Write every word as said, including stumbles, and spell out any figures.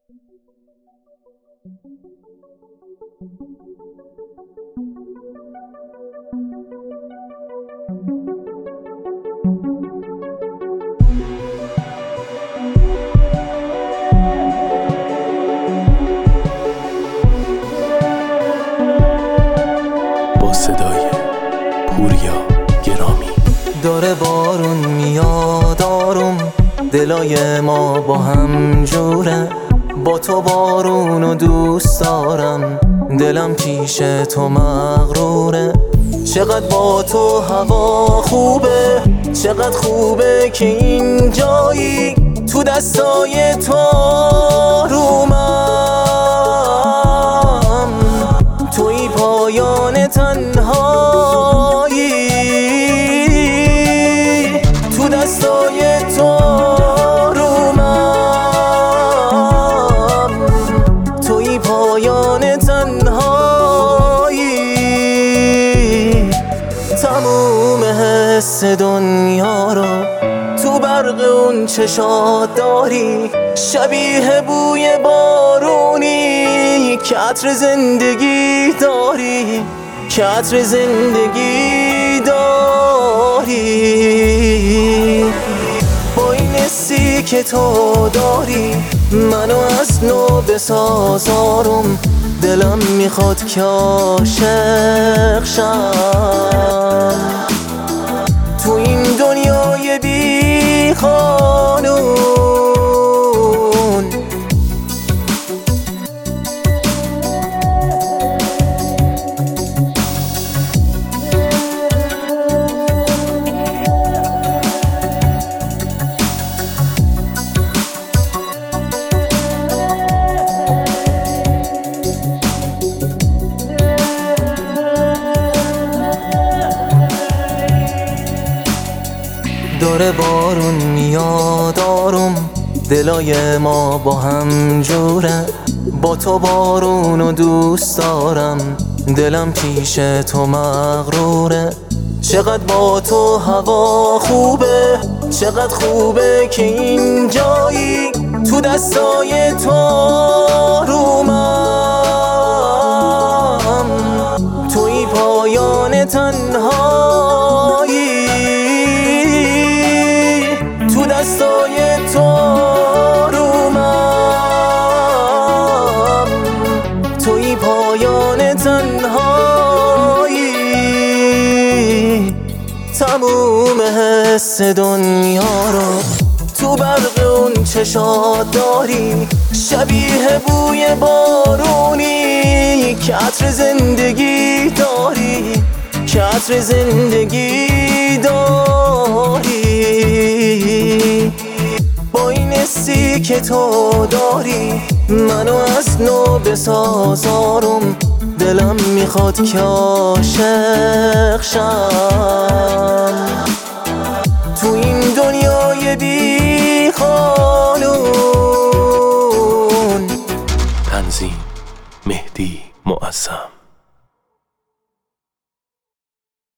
با صدای پوریا گرامی. داره بارون میاد آروم، دلای ما با هم جوره. با تو بارونو دوست دارم، دلم پیش تو مغروره. چقدر با تو هوا خوبه، چقدر خوبه که این جایی تو دستای تو آرومم. توی پایان تنهایی، تو دستای تو آرومم. توی پایان تنهایی، تموم حس دنیا رو تو برق اون چشات داری. شبیه بوی بارونی که عطر زندگی داری، که عطر زندگی داری. با این حسی که تو داری منو از نو بساز آروم. دلم میخواد که عاشق شم تو این دنیای بی قانون. داره بارون میاد آروم، دلای ما با هم جوره. با تو بارونو دوست دارم، دلم پیش تو مغروره. چقدر با تو هوا خوبه، چقدر خوبه که این جایی تو دستای تو آرومم. توی پایان تنهایی، تو دستای تو آرومم. توی پایان تنهایی، تموم حس دنیا رو تو برق اون چشات داری. شبیه بوی بارونی که عطر زندگی داری، که عطر زندگی داری. با این حسی که تو داری منو از نو بساز آروم. دلم میخواد که عاشق شم تو این دنیای بی قانون. تنظیم مهدی معظم.